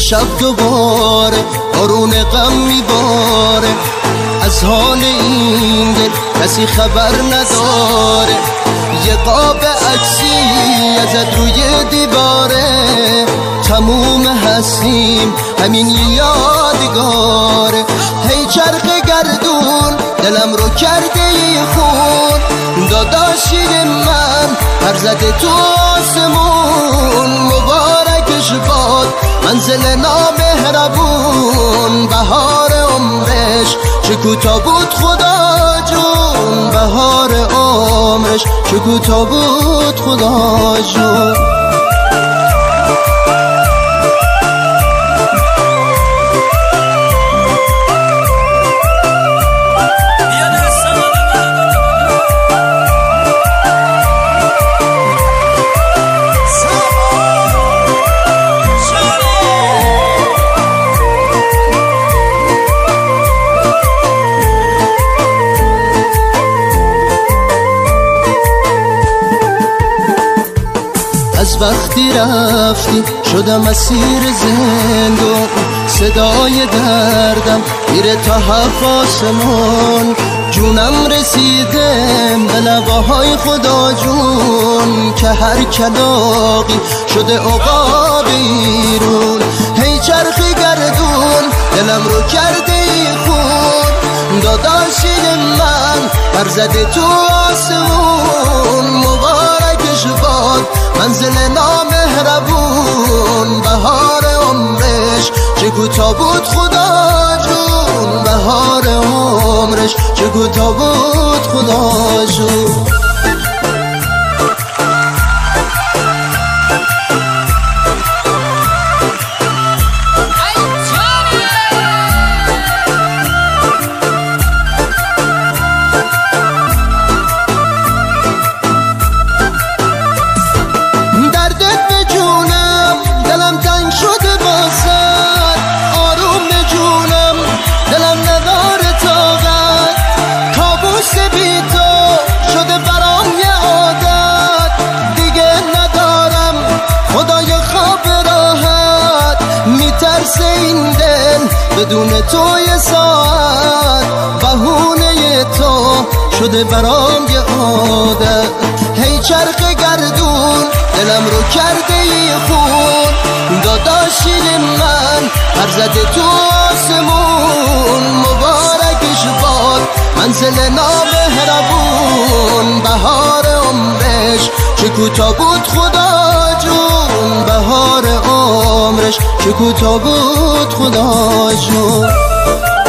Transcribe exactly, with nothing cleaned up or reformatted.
شب دوباره بارون غم میباره، از حال این دل کسی خبر نداره. یه قاب عکسی ازت روی دیواره، تموم هستیم همین یادگاره. هی چرخ گردون دلم رو کرده ای خون، داداشی من پر زده تو آسمون. مبارکش باد منزل نامهربون، بهار عمرش چه کوتاه بود خدا جون، بهار عمرش چه کوتاه بود خدا جون. از وقتی رفتی شدم اسیر زندون، صدای دردم میره تا هفت آسمان. جونم رسیده به لباهای خدا جون، که هر کلاقی شده عقاب ایرون. هی چرخی گردون دلم رو کرده ای خون، داداشی من پر زده تو آسمون. مبارکش باد منزل نامهربون، بهار عمرش چه کوتاه بود خدا جون، بهار عمرش چه کوتاه بود خدا جون. این دل بدون تو یه ساعت، بهونه تو شده برام یه عادت. هی چرخ گردون دلم رو کرده ای خون، داداشی من پر زده تو آسمون. مبارکش باد منزل نامهربون، بهار عمرش چه کوتاه بود خدا جون، بهار عمرش چه کوتاه بود خدا جون.